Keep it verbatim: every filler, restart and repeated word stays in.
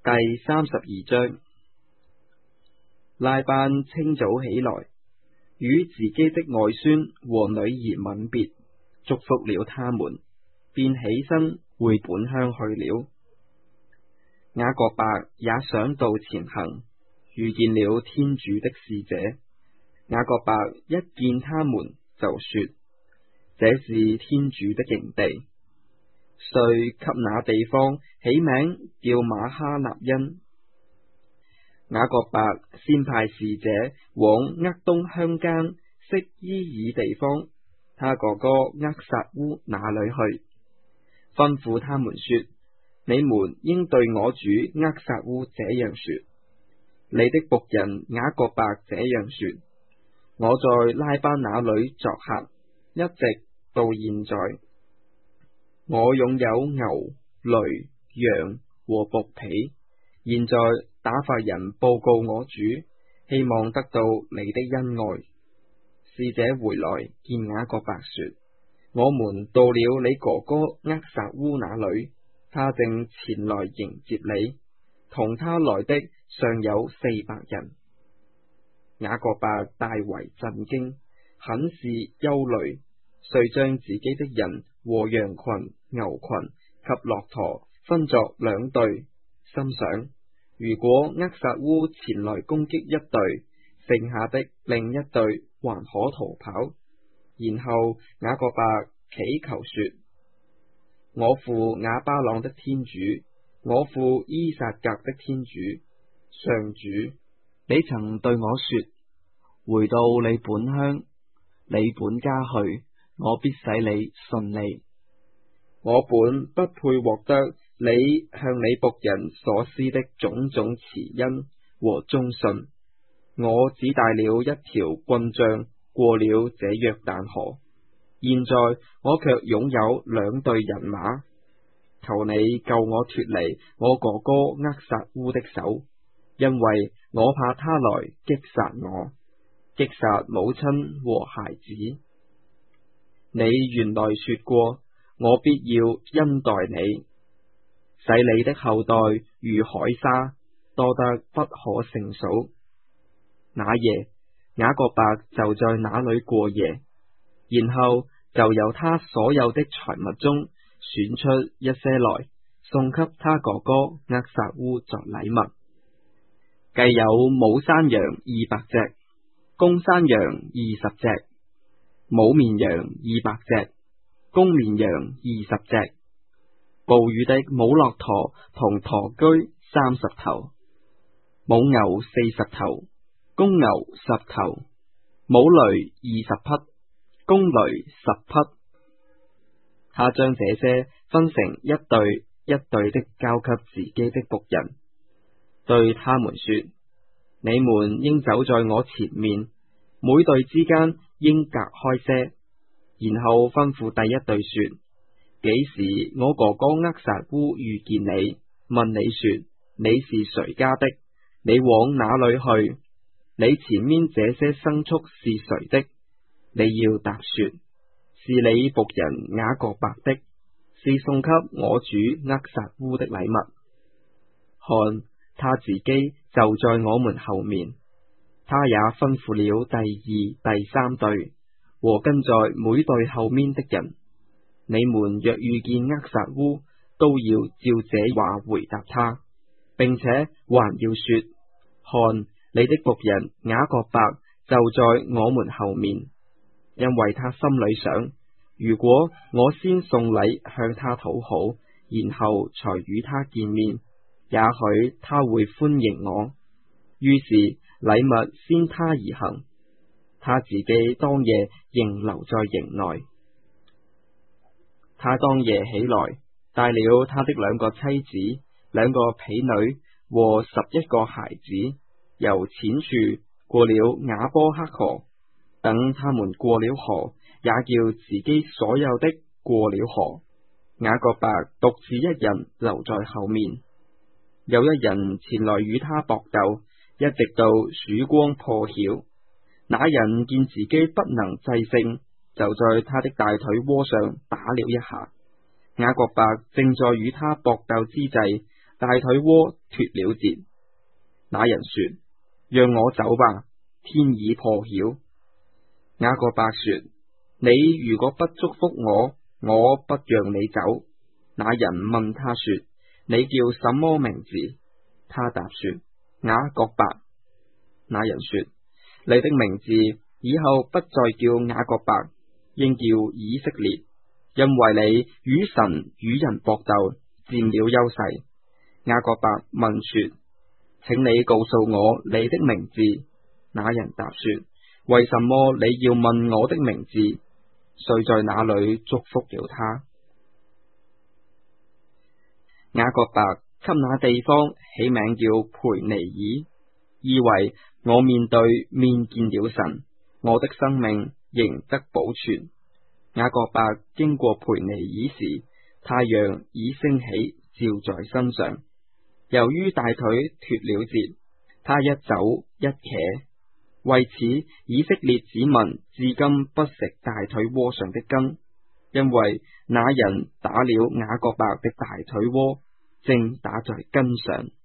第三十二章。拉班清早起來，與自己的外孫和女兒吻別，祝福了他們，便起身回本鄉去了。雅各伯也想到前行，遇見了天主的使者。雅各伯一見他們，就說：這是天主的營地。遂給那地方起名叫瑪哈納因。雅各伯先派使者往厄東鄉間色伊爾地方，他哥哥厄撒烏那裏去，吩咐他們說：你們應對我主厄撒烏這樣說，你的僕人雅各伯這樣說，我在拉班那裏作客，一直到現在。我擁有牛、驢、羊和僕婢，現在打發人報告我主，希望得到你的恩愛。使者回來見雅各伯說：我們到了你哥哥厄撒烏那裏，他正前來迎接你，同他來的尚有四百人。雅各伯大為震驚，很是憂慮，遂將自己的人和羊群、牛群及駱駝分作兩隊，心想：如果厄撒烏前來攻擊一隊，剩下的另一隊還可逃跑。然後雅各伯祈求說：我父亞巴朗的天主，我父依撒格的天主，上主，你曾對我說：回到你本鄉，你本家去，我必使你順利。我本不配獲得你向你僕人所施的種種慈恩和忠信，我只帶了一條棍杖過了這約旦河，現在我卻擁有兩隊人馬，求你救我脫離我哥哥厄撒烏的手，因為我怕他來擊殺我，擊殺母親和孩子。你原來說過，我必要恩待你，使你的後代如海沙，多得不可勝數。那夜雅各伯就在那裏過夜，然後就由他所有的財物中選出一些來送給他哥哥厄撒烏作禮物，計有母山羊二百隻，公山羊二十隻，母綿羊二百隻，公綿羊二十隻，哺乳的母駱駝同駝駒三十頭，母牛四十頭，公牛十頭，母驢二十匹，公驢十匹。他將這些分成一隊一隊的交給自己的僕人，對他們說：你們應走在我前面，每隊之間應隔開些。然後吩咐第一隊說：幾時我哥哥厄撒烏遇見你，問你說你是誰家的，你往哪裏去？你前面這些牲畜是誰的？你要答說：是你僕人雅各伯的，是送給我主厄撒烏的禮物。看，他自己就在我們後面。他也吩咐了第二、第三隊和跟在每隊後面的人，你們若遇見厄撒烏，都要照這話回答他，並且還要說：看，你的僕人雅各伯就在我們後面。因為他心裏想，如果我先送禮向他討好，然後才與他見面，也許他會歡迎我。於是禮物先他而行，他自己當夜仍留在營內。他當夜起來，帶了他的兩個妻子、兩個婢女和十一個孩子，由淺處過了雅波克河。等他們過了河，也叫自己所有的過了河。雅各伯獨自一人留在後面。有一人前來與他搏鬥，一直到曙光破曉。那人見自己不能制勝，就在他的大腿窩上打了一下。雅各伯正在與他搏鬥之際， 大腿窩脫了節。那人說：讓我走吧，天已破曉。雅各伯說：你如果不祝福我，我不讓你走。那人問他說：你叫什麼名字？他答說：雅各伯。那人說：你的名字以後不再叫雅各伯，應叫以色列，因為你與神與人搏鬥，佔了優勢。雅各伯問說：請你告訴我你的名字。那人答說：為什麼你要問我的名字？遂在那裏祝福了他。雅各伯給那地方起名叫培尼爾，以為我面對面見了神，我的生命仍得保存。雅各伯經過培尼爾時，太陽已升起，照在身上。由於大腿脫了節，他一走一瘸，為此以色列子民至今不食大腿窩上的筋，因為那人打了雅各伯的大腿窩，正打在筋上。